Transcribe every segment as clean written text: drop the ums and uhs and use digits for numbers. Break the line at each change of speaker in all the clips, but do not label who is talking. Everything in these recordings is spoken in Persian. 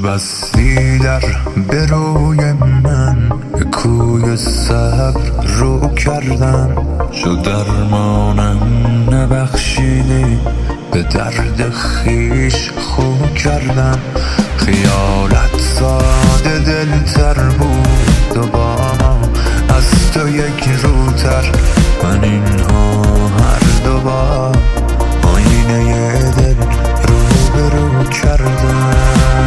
بستی در به روی من، به کوی صبر رو کردم. چو درمانم نبخشیدی، به درد خویش خو کردم. خیالت ساده دلتر بود و با ما از تو یک روتر. من اینها هر دو با آینه دل رو به رو کردم.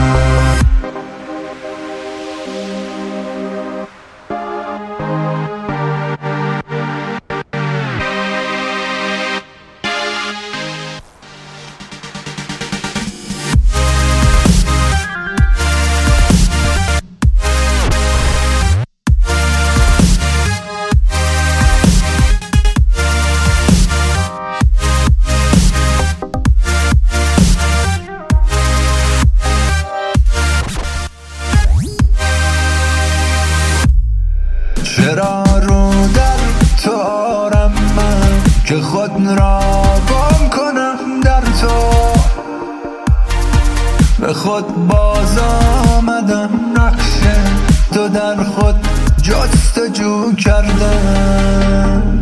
چرا رو در تو آرم من که خود را گم کنم در تو؟ به خود باز آمدم، نقش تو در خود جستجو کردم.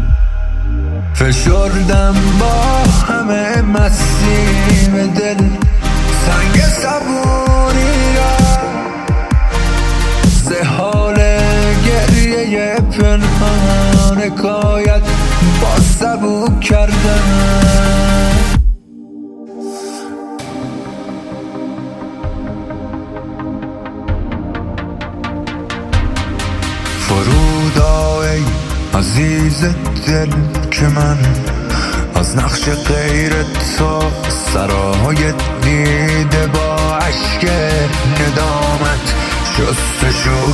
فشردم با همه مستی به دل سنگ صبوری را. حال گریه پنهان حکایت با سبو کردم. فرودا ای عزیز دل که من از نقش غیر تو سرای دیده با اشک ندامت شستشو.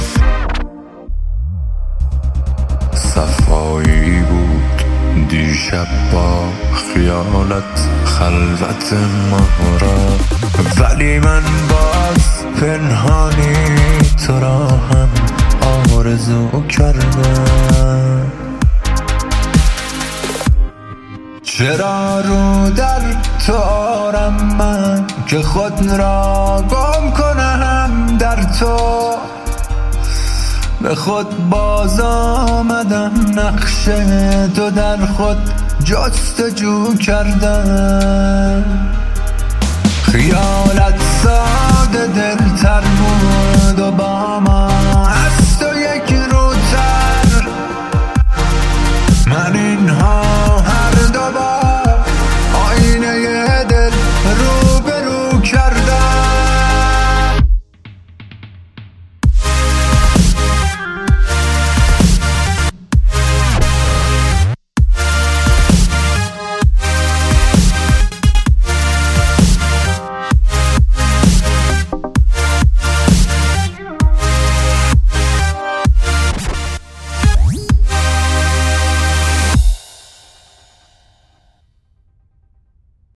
صفایی بود دیشب با خیالت خلوت ما را، ولی من باز پنهانی تو را هم آرزو کردم. چرا رو در تو آرم من که خود را گم کنم در تو؟ به خود باز آمدم، نقش تو در خود جستجو کردم.